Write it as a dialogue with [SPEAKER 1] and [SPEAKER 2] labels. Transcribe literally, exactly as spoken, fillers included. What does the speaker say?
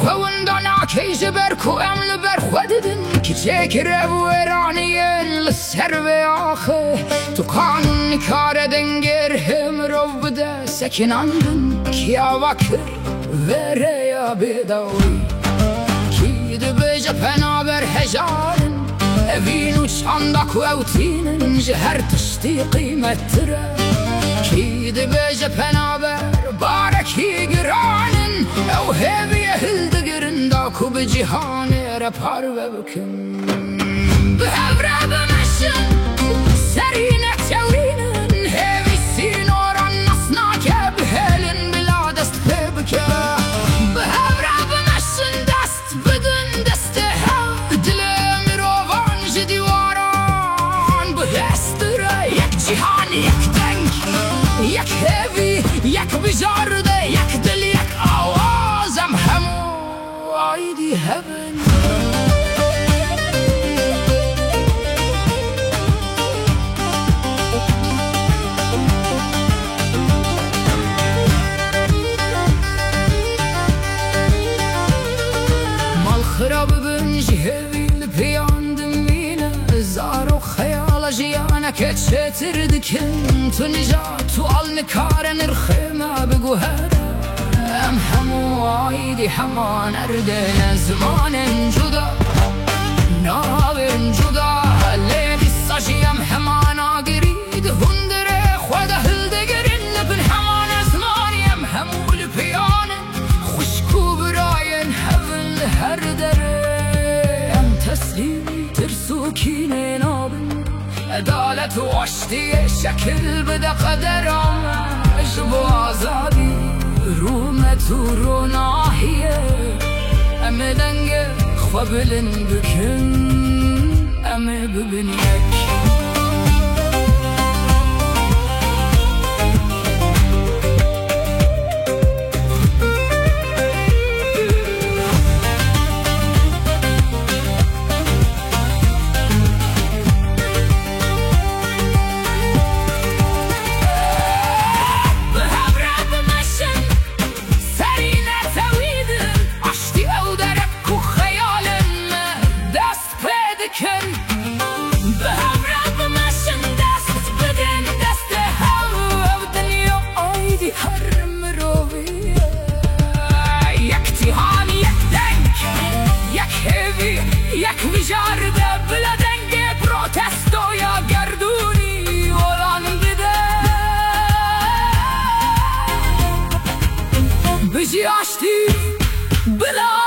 [SPEAKER 1] فوندانا كيج بركو أمل برخوددن كيچك رو رانين لسر و آخه تو قانون کار دنگر هم رو بده سکناندن کیا وکر وره یا بدوی کی دبج پنابر هجارن وینو چاندک و اوتینن جهر تشتی قیمت تره کی دبج پنابر بارکی گرانن او هبی هلدگرن داکو به جهان رپار بکن به هفره بمشن سرینه تورینن همی سینوران نسناکه به هلن بلا دست ببکه به هفره بمشن دست بدن دسته دل مروان جدیواران به هستره یک جهان یک دنگ یک هوی یک بجارده یک دل یک آوازم همو آیدی هبن مال خراب بنج هوی لپیاندم مینه زارو خیال جیانه که چتر دکن تو نجات تو آل نکار نرخمه بگو هده ام همو آیدی همان اردن زمان جدا ناورن جدا لیدی ساجیم همان آگرید هندره خود هلدگرین لبن همان ازمانیم همو لپیانن خوشکو براین هفل هر دره ام تسلیمی ترسو کینه نابن عدالت و عشتی شکل بده قدرم عجب و آزادی رومت و رو ناحیه امه دنگه خوابلن بکن امه ببین یک یک ویژارده بلا دنگ پروتستو یا گردونی اولان بده بجی آشتی بلا